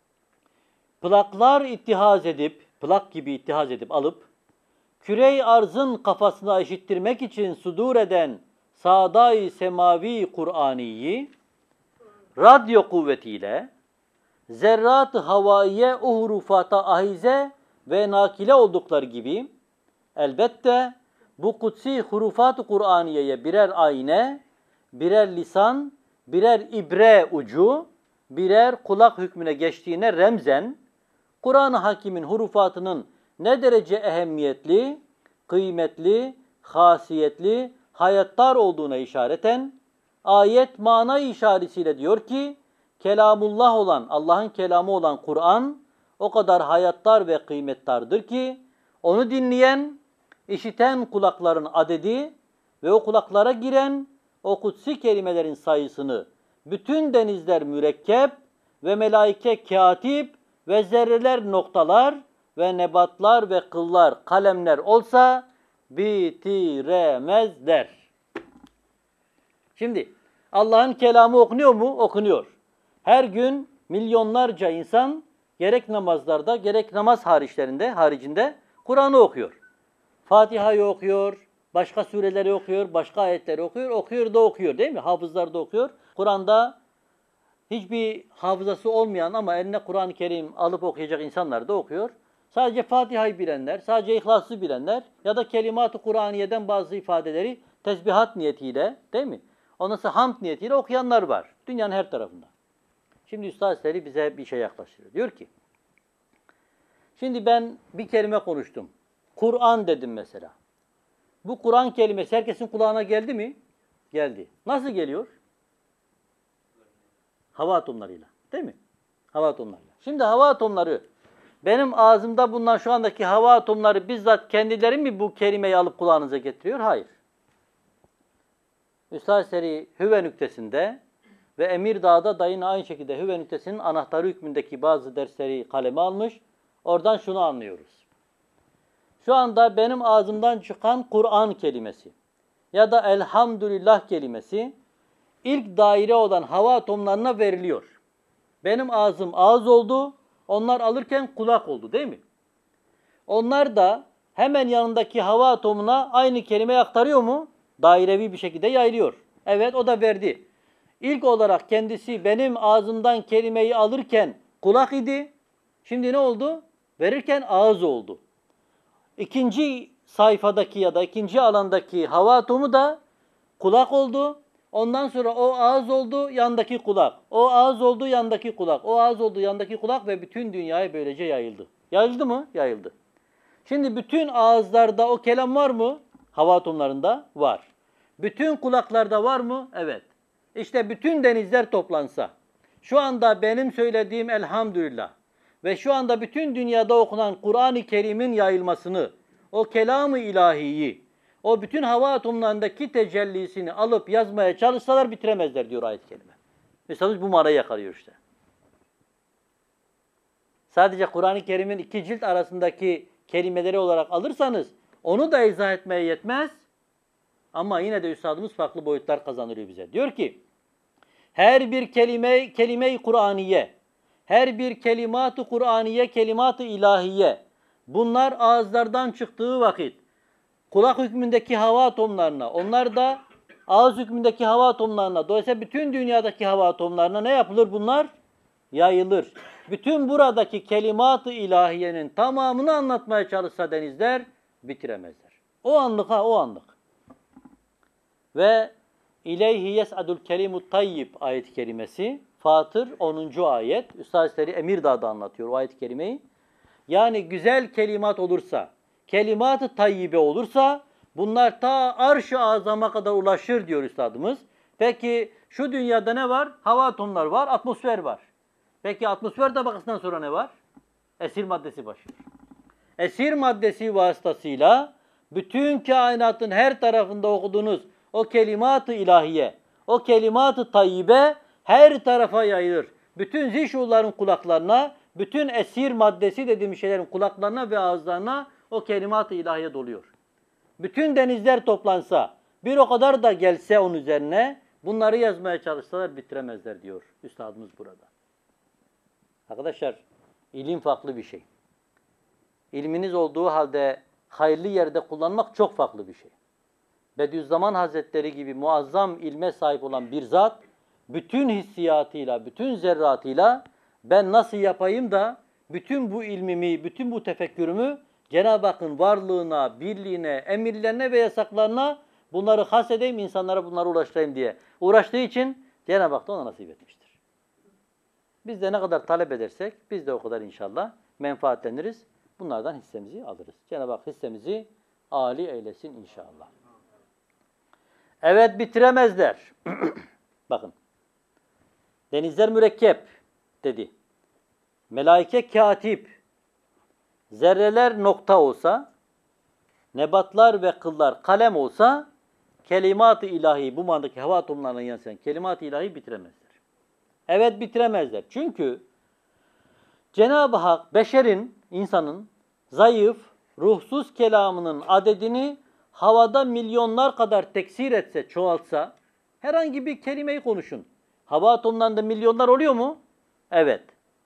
plaklar ittihaz edip, plak gibi ittihaz edip alıp, küre-i arzın kafasına işittirmek için sudur eden Saday-i Semavi Kur'ani'yi radyo kuvvetiyle zerrat-ı havaiye uhrufata ahize ve nakile oldukları gibi elbette bu kutsi hurufat-ı Kur'aniye'ye birer ayne, birer lisan, birer ibre ucu, birer kulak hükmüne geçtiğine remzen Kur'an-ı Hakim'in hurufatının ne derece ehemmiyetli, kıymetli, hasiyetli, hayattar olduğuna işareten ayet mana işaretiyle diyor ki kelamullah olan, Allah'ın kelamı olan Kur'an o kadar hayattar ve kıymettardır ki onu dinleyen, işiten kulakların adedi ve o kulaklara giren o kutsi kelimelerin sayısını bütün denizler mürekkep ve melaike katip ve zerreler noktalar ve nebatlar ve kıllar kalemler olsa bitiremezler. Şimdi Allah'ın kelamı okunuyor mu? Okunuyor. Her gün milyonlarca insan gerek namazlarda gerek namaz hariçlerinde, haricinde Kur'an'ı okuyor. Fatiha'yı okuyor, başka sureleri okuyor, başka ayetleri okuyor, okuyor da okuyor değil mi? Hafızlar da okuyor. Kur'an'da hiçbir hafızası olmayan ama eline Kur'an-ı Kerim alıp okuyacak insanlar da okuyor. Sadece Fatiha'yı bilenler, sadece İhlas'ı bilenler ya da kelimat-ı Kur'aniye'den bazı ifadeleri tesbihat niyetiyle değil mi? Ondan sonra hamd niyetiyle okuyanlar var. Dünyanın her tarafında. Şimdi Üstad Hazretleri bize bir şey yaklaştırıyor. Diyor ki, şimdi ben bir kelime konuştum. Kur'an dedim mesela. Bu Kur'an kelimesi herkesin kulağına geldi mi? Geldi. Nasıl geliyor? Hava atomlarıyla. Değil mi? Hava atomlarıyla. Şimdi hava atomları, benim ağzımda bulunan şu andaki hava atomları bizzat kendileri mi bu kelimeyi alıp kulağınıza getiriyor? Hayır. Üstad Hazretleri Hüve nüktesinde ve Emirdağ'da da yine aynı şekilde Hüve nüktesinin anahtarı hükmündeki bazı dersleri kaleme almış. Oradan şunu anlıyoruz. Şu anda benim ağzımdan çıkan Kur'an kelimesi ya da elhamdülillah kelimesi ilk daire olan hava atomlarına veriliyor. Benim ağzım ağız oldu. Onlar alırken kulak oldu değil mi? Onlar da hemen yanındaki hava atomuna aynı kelimeyi aktarıyor mu? Dairevi bir şekilde yayılıyor. Evet, o da verdi. İlk olarak kendisi benim ağzımdan kelimeyi alırken kulak idi. Şimdi ne oldu? Verirken ağız oldu. İkinci sayfadaki ya da ikinci alandaki hava atomu da kulak oldu. Ondan sonra o ağız oldu, yandaki kulak. O ağız oldu, yandaki kulak. O ağız oldu, yandaki kulak ve bütün dünyaya böylece yayıldı. Yayıldı mı? Yayıldı. Şimdi bütün ağızlarda o kelam var mı? Hava atomlarında var. Bütün kulaklarda var mı? Evet. İşte bütün denizler toplansa, şu anda benim söylediğim elhamdülillah ve şu anda bütün dünyada okunan Kur'an-ı Kerim'in yayılmasını, o kelam-ı ilahiyi, o bütün hava atomlarındaki tecellisini alıp yazmaya çalışsalar bitiremezler diyor ayet-i kerime. Mesela bu manayı yakalıyor işte. Sadece Kur'an-ı Kerim'in iki cilt arasındaki kelimeleri olarak alırsanız onu da izah etmeye yetmez. Ama yine de üstadımız farklı boyutlar kazanıyor bize. Diyor ki, her bir kelime, kelime-i Kur'aniye, her bir kelimat-ı Kur'aniye, kelimat-ı ilahiye, bunlar ağızlardan çıktığı vakit, kulak hükmündeki hava atomlarına, onlar da ağız hükmündeki hava atomlarına, dolayısıyla bütün dünyadaki hava atomlarına ne yapılır bunlar? Yayılır. Bütün buradaki kelimat-ı ilahiyenin tamamını anlatmaya çalışsa denizler, bitiremezler. O anlık ha, o anlık. Ve İleyhi yes'adul kelimut tayyib ayet-i kerimesi, Fatır onuncu ayet, Üstad Hazretleri Emirdağ'da anlatıyor o ayet-i kerimeyi. Yani güzel kelimat olursa, kelimat-ı tayyibe olursa, bunlar ta arş-ı azama kadar ulaşır diyor üstadımız. Peki şu dünyada ne var? Hava atomları var, atmosfer var. Peki atmosfer tabakasından sonra ne var? Esir maddesi başlıyor. Esir maddesi vasıtasıyla bütün kainatın her tarafında okuduğunuz o kelimat-ı ilahiye, o kelimat-ı tayyibe her tarafa yayılır. Bütün zişulların kulaklarına, bütün esir maddesi dediğimiz şeylerin kulaklarına ve ağızlarına o kelimat-ı ilahiye doluyor. Bütün denizler toplansa, bir o kadar da gelse onun üzerine, bunları yazmaya çalışsalar bitiremezler diyor üstadımız burada. Arkadaşlar, ilim farklı bir şey. İlminiz olduğu halde hayırlı yerde kullanmak çok farklı bir şey. Bediüzzaman Hazretleri gibi muazzam ilme sahip olan bir zat, bütün hissiyatıyla, bütün zerratıyla ben nasıl yapayım da bütün bu ilmimi, bütün bu tefekkürümü Cenab-ı Hakk'ın varlığına, birliğine, emirlerine ve yasaklarına bunları hasedeyim, insanlara bunları ulaştırayım diye uğraştığı için Cenab-ı Hak da ona nasip etmiştir. Biz de ne kadar talep edersek biz de o kadar inşallah menfaatleniriz. Bunlardan hissemizi alırız. Cenab-ı Hak hissemizi âli eylesin inşallah. Evet, bitiremezler. Bakın. Denizler mürekkep dedi. Melaike katip. Zerreler nokta olsa, nebatlar ve kıllar kalem olsa, kelimat-ı ilahi, bu manadaki hava atomlarına yansıyan kelimat-ı ilahi bitiremezler. Evet, bitiremezler. Çünkü Cenab-ı Hak beşerin, insanın zayıf, ruhsuz kelamının adedini havada milyonlar kadar teksir etse, çoğaltsa, herhangi bir kelimeyi konuşun. Hava atomlarında milyonlar oluyor mu? Evet.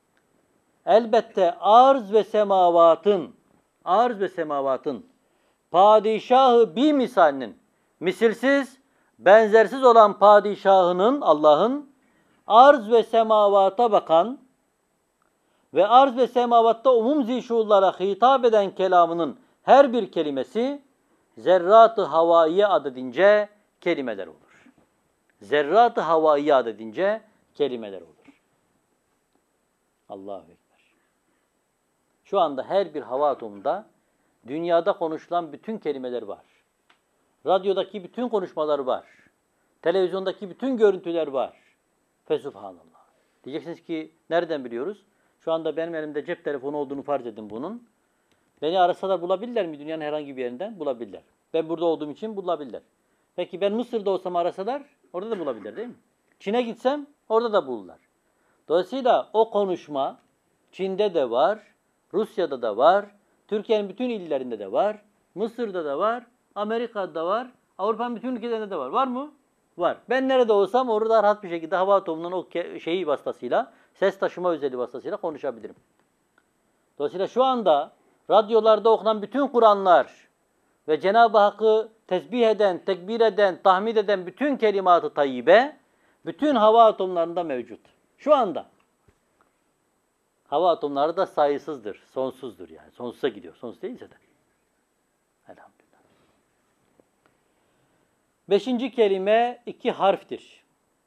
Elbette arz ve semavatın, arz ve semavatın, padişahı bir misalinin, misilsiz, benzersiz olan padişahının, Allah'ın, arz ve semavata bakan ve arz ve semavatta umum zişullara hitap eden kelamının her bir kelimesi, zerrat-ı havaiye adedince kelimeler olur. Zerrat-ı havaiye adedince kelimeler olur. Allahu Ekber. Şu anda her bir hava atomunda dünyada konuşulan bütün kelimeler var. Radyodaki bütün konuşmalar var. Televizyondaki bütün görüntüler var. Fesubhanallah. Diyeceksiniz ki nereden biliyoruz? Şu anda benim elimde cep telefonu olduğunu farz edin bunun. Beni arasalar bulabilirler mi dünyanın herhangi bir yerinden? Bulabilirler. Ben burada olduğum için bulabilirler. Peki ben Mısır'da olsam arasalar orada da bulabilirler değil mi? Çin'e gitsem orada da bulurlar. Dolayısıyla o konuşma Çin'de de var, Rusya'da da var, Türkiye'nin bütün illerinde de var, Mısır'da da var, Amerika'da da var, Avrupa'nın bütün ülkelerinde de var. Var mı? Var. Ben nerede olsam orada rahat bir şekilde hava atomunun o şeyi vasıtasıyla, ses taşıma özelliği vasıtasıyla konuşabilirim. Dolayısıyla şu anda radyolarda okunan bütün Kur'anlar ve Cenab-ı Hakk'ı tesbih eden, tekbir eden, tahmid eden bütün kelimat-ı tayyibe, bütün hava atomlarında mevcut. Şu anda. Hava atomları da sayısızdır, sonsuzdur yani. Sonsuza gidiyor, sonsuz değilse de. Elhamdülillah. Beşinci kelime iki harftir.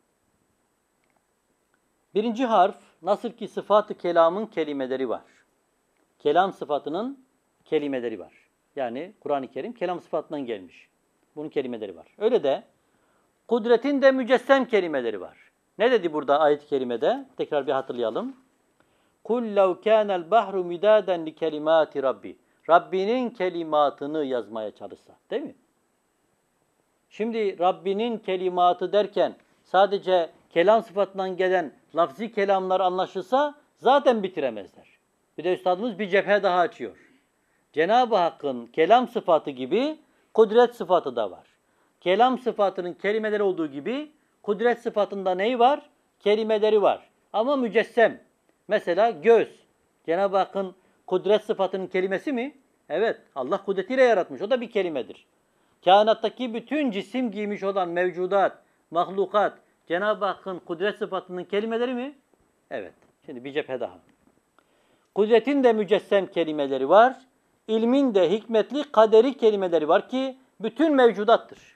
Birinci harf, nasıl ki sıfat-ı kelamın kelimeleri var. Kelam sıfatının kelimeleri var. Yani Kur'an-ı Kerim kelam sıfatından gelmiş. Bunun kelimeleri var. Öyle de kudretin de mücessem kelimeleri var. Ne dedi burada ayet-i kerimede? Tekrar bir hatırlayalım. Kul lev kânel bahru midâden li kelimâti Rabbi. Rabbinin kelimatını yazmaya çalışsa. Değil mi? Şimdi Rabbinin kelimatı derken sadece kelam sıfatından gelen lafzi kelamlar anlaşılsa zaten bitiremezler. Bir de üstadımız bir cephe daha açıyor. Cenab-ı Hakk'ın kelam sıfatı gibi kudret sıfatı da var. Kelam sıfatının kelimeleri olduğu gibi kudret sıfatında neyi var? Kelimeleri var. Ama mücessem. Mesela göz. Cenab-ı Hakk'ın kudret sıfatının kelimesi mi? Evet. Allah kudretiyle yaratmış. O da bir kelimedir. Kainattaki bütün cisim giymiş olan mevcudat, mahlukat, Cenab-ı Hakk'ın kudret sıfatının kelimeleri mi? Evet. Şimdi bir cephe daha. Kudretin de mücessem kelimeleri var. İlmin de hikmetli kaderi kelimeleri var ki bütün mevcudattır.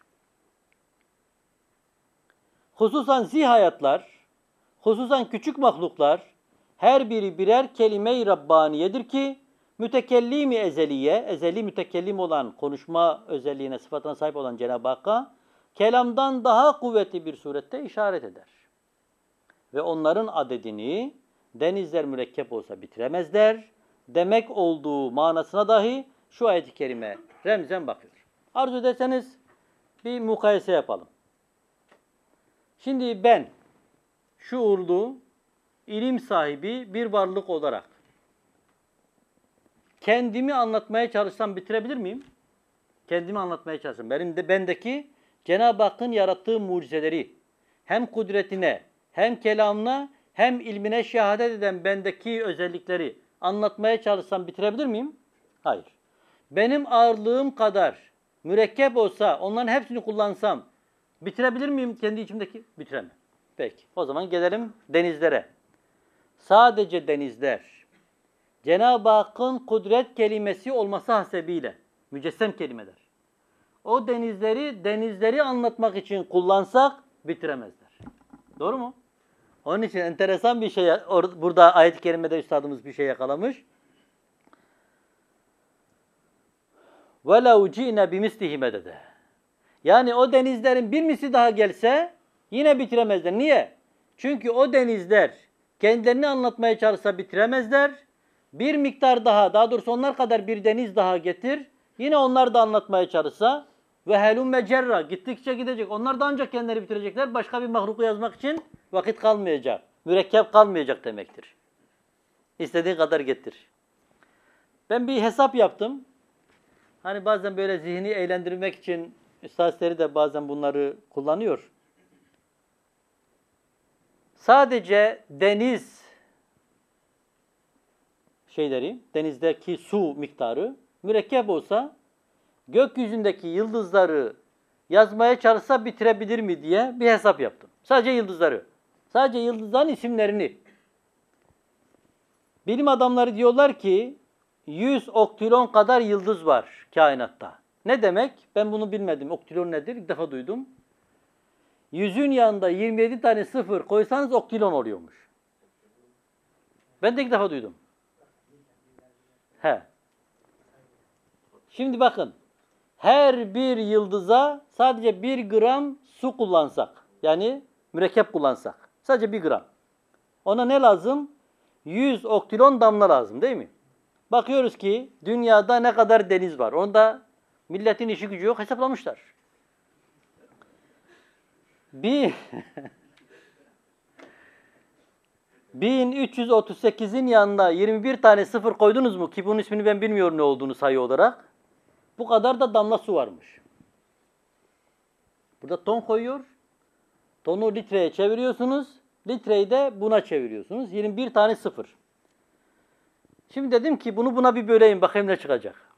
Hususan zihayatlar, hususan küçük mahluklar her biri birer kelime-i Rabbaniyedir ki mütekellim-i ezeliye, ezeli mütekellim olan konuşma özelliğine, sıfatına sahip olan Cenab-ı Hakk'a kelamdan daha kuvvetli bir surette işaret eder. Ve onların adedini denizler mürekkep olsa bitiremezler. Demek olduğu manasına dahi şu ayet-i kerime remzen bakıyor. Arzu ederseniz bir mukayese yapalım. Şimdi ben şuurlu, ilim sahibi bir varlık olarak kendimi anlatmaya çalışsam bitirebilir miyim? Kendimi anlatmaya çalışsam. Benim de bendeki Cenab-ı Hakk'ın yarattığı mucizeleri hem kudretine, hem kelamına, hem ilmine şehadet eden bendeki özellikleri anlatmaya çalışsam bitirebilir miyim? Hayır. Benim ağırlığım kadar mürekkep olsa, onların hepsini kullansam bitirebilir miyim kendi içimdeki? Bitiremem. Peki. O zaman gelelim denizlere. Sadece denizler, Cenab-ı Hakk'ın kudret kelimesi olması hasebiyle, mücessem kelimeler. O denizleri, denizleri anlatmak için kullansak bitiremezler. Doğru mu? Onun için enteresan bir şey, burada ayet-i kerimede üstadımız bir şey yakalamış. وَلَوْ جِئْنَا بِمِسْلِهِ مَدَدَ. Yani o denizlerin bir misli daha gelse yine bitiremezler. Niye? Çünkü o denizler kendilerini anlatmaya çalışsa bitiremezler. Bir miktar daha, daha doğrusu onlar kadar bir deniz daha getir. Yine onlar da anlatmaya çalışsa ve helum cerra gittikçe gidecek. Onlar da ancak kendileri bitirecekler. Başka bir mahluku yazmak için vakit kalmayacak. Mürekkep kalmayacak demektir. İstediğin kadar getir. Ben bir hesap yaptım. Hani bazen böyle zihni eğlendirmek için üstadları de bazen bunları kullanıyor. Sadece deniz şeyleri, denizdeki su miktarı mürekkep olsa gökyüzündeki yıldızları yazmaya çalışsa bitirebilir mi diye bir hesap yaptım. Sadece yıldızları. Sadece yıldızların isimlerini. Bilim adamları diyorlar ki yüz oktilon kadar yıldız var kainatta. Ne demek? Ben bunu bilmedim. Oktilon nedir? İlk defa duydum. Yüzün yanında yirmi yedi tane sıfır koysanız oktilon oluyormuş. Ben de ilk defa duydum. He. Şimdi bakın. Her bir yıldıza sadece bir gram su kullansak, yani mürekkep kullansak, sadece bir gram. Ona ne lazım? yüz oktilon damla lazım değil mi? Bakıyoruz ki dünyada ne kadar deniz var. Onda milletin işi gücü yok, hesaplamışlar. Bir bin üç yüz otuz sekizin yanına yirmi bir tane sıfır koydunuz mu? Ki bunun ismini ben bilmiyorum ne olduğunu sayı olarak. Bu kadar da damla su varmış. Burada ton koyuyor. Tonu litreye çeviriyorsunuz. Litreyi de buna çeviriyorsunuz. yirmi bir tane sıfır. Şimdi dedim ki bunu buna bir böleyim bakayım ne çıkacak.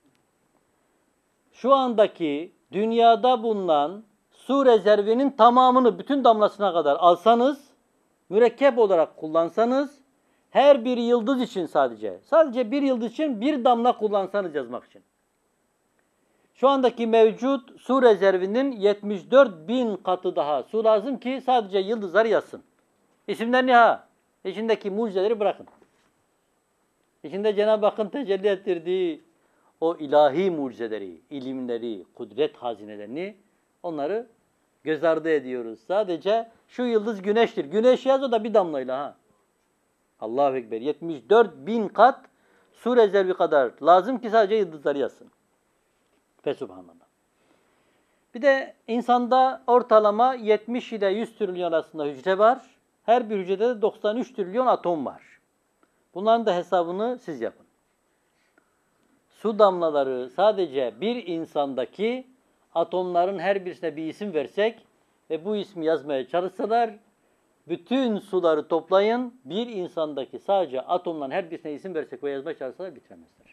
Şu andaki dünyada bulunan su rezervinin tamamını bütün damlasına kadar alsanız, mürekkep olarak kullansanız, her bir yıldız için sadece, sadece bir yıldız için bir damla kullansanız yazmak için. Şu andaki mevcut su rezervinin yetmiş dört bin katı daha su lazım ki sadece yıldızlar yazsın. İsimlerini ha, içindeki mucizeleri bırakın. İçinde Cenab-ı Hakk'ın tecelli ettirdiği o ilahi mucizeleri, ilimleri, kudret hazinelerini onları göz ardı ediyoruz. Sadece şu yıldız güneştir. Güneş yaz o da bir damlayla ha. Allahu Ekber. yetmiş dört bin kat su rezervi kadar lazım ki sadece yıldızları yazsın. Fesubhanallah. Bir de insanda ortalama yetmiş ile yüz trilyon arasında hücre var. Her bir hücrede de doksan üç trilyon atom var. Bunların da hesabını siz yapın. Su damlaları sadece bir insandaki atomların her birisine bir isim versek ve bu ismi yazmaya çalışsalar, bütün suları toplayın, bir insandaki sadece atomların her birisine isim versek ve yazmaya çalışsalar bitiremezler.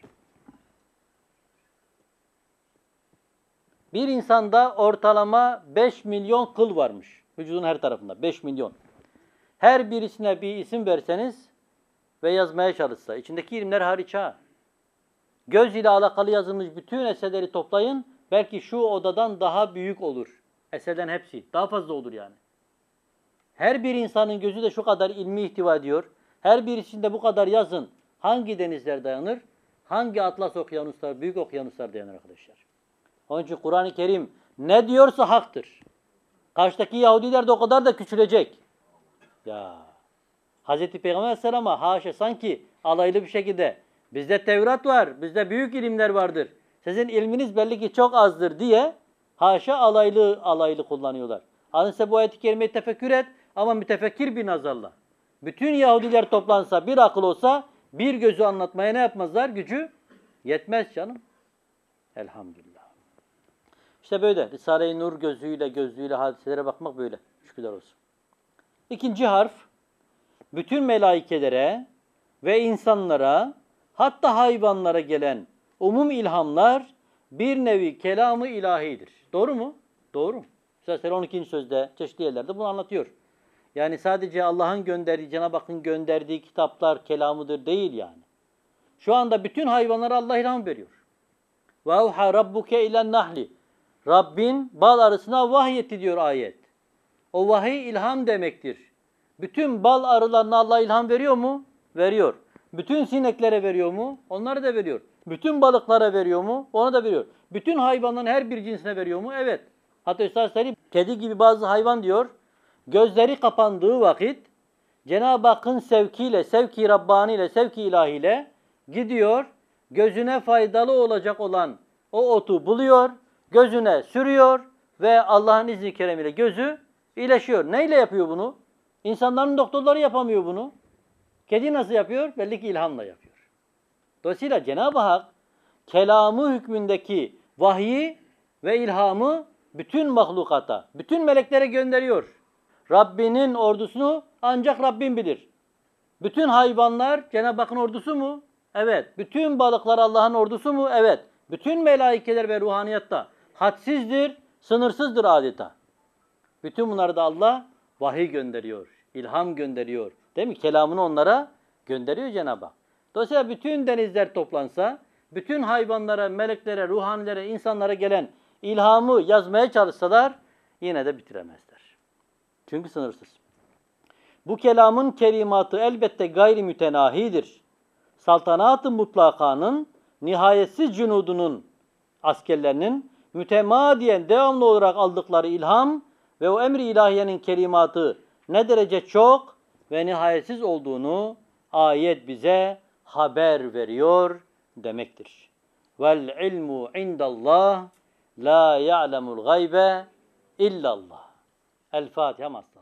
Bir insanda ortalama beş milyon kıl varmış. Vücudun her tarafında beş milyon. Her birisine bir isim verseniz ve yazmaya çalışsa, içindeki ilimler hariç ha. Göz ile alakalı yazılmış bütün eserleri toplayın, belki şu odadan daha büyük olur. Eserlerin hepsi, daha fazla olur yani. Her bir insanın gözü de şu kadar ilmi ihtiva ediyor. Her birisinde bu kadar yazın. Hangi denizler dayanır? Hangi atlas okyanuslar, büyük okyanuslar dayanır arkadaşlar? Onun için Kur'an-ı Kerim ne diyorsa haktır. Karşıdaki Yahudiler de o kadar da küçülecek. Ya Hazreti Peygamber Aleyhisselam'a haşa sanki alaylı bir şekilde bizde Tevrat var, bizde büyük ilimler vardır. Sizin ilminiz belli ki çok azdır diye haşa alaylı alaylı kullanıyorlar. Alınsa bu ayet-i kerimeyi tefekkür et ama mütefekkir bir nazarla. Bütün Yahudiler toplansa, bir akıl olsa bir gözü anlatmaya ne yapmazlar? Gücü yetmez canım. Elhamdülillah. İşte böyle. Risale-i Nur gözüyle, gözlüğüyle hadiselere bakmak böyle. Şükürler olsun. İkinci harf, bütün melaikelere ve insanlara, hatta hayvanlara gelen umum ilhamlar bir nevi kelamı ilahidir. Doğru mu? Doğru. Mesela on ikinci sözde, çeşitli yerlerde bunu anlatıyor. Yani sadece Allah'ın gönderdiği, Cenab-ı Hakk'ın gönderdiği kitaplar kelamıdır değil yani. Şu anda bütün hayvanlara Allah ilham veriyor. وَاَوْحَى رَبُّكَ اِلَى النَّحْلِ Rabbin bal arısına vahyetti diyor ayet. O vahiy ilham demektir. Bütün bal arılarına Allah ilham veriyor mu? Veriyor. Bütün sineklere veriyor mu? Onları da veriyor. Bütün balıklara veriyor mu? Onu da veriyor. Bütün hayvanların her bir cinsine veriyor mu? Evet. Hatta Üstad Selim, kedi gibi bazı hayvan diyor, gözleri kapandığı vakit Cenab-ı Hakk'ın sevkiyle, sevki Rabbani ile, sevki ilahiyle gidiyor, gözüne faydalı olacak olan o otu buluyor, gözüne sürüyor ve Allah'ın izni keremiyle gözü iyileşiyor. Neyle yapıyor bunu? İnsanların doktorları yapamıyor bunu. Kedi nasıl yapıyor? Belli ki ilhamla yapıyor. Dolayısıyla Cenab-ı Hak kelamı hükmündeki vahyi ve ilhamı bütün mahlukata, bütün meleklere gönderiyor. Rabbinin ordusunu ancak Rabbin bilir. Bütün hayvanlar Cenab-ı Hakk'ın ordusu mu? Evet. Bütün balıklar Allah'ın ordusu mu? Evet. Bütün melaikeler ve ruhaniyatta hadsizdir, sınırsızdır adeta. Bütün bunları da Allah vahiy gönderiyor, ilham gönderiyor. Değil mi? Kelamını onlara gönderiyor Cenab-ı Hak. Dolayısıyla bütün denizler toplansa, bütün hayvanlara, meleklere, ruhanilere, insanlara gelen ilhamı yazmaya çalışsalar yine de bitiremezler. Çünkü sınırsız. Bu kelamın kelimatı elbette gayri mütenahidir. Saltanat-ı mutlakanın nihayetsiz cunudunun, askerlerinin mütemadiyen devamlı olarak aldıkları ilham ve o emri ilahiyenin kelimatı ne derece çok ve nihayetsiz olduğunu ayet bize haber veriyor demektir. Vel ilmu indallah la ya'lemul gaybe illallah. El Fatiha.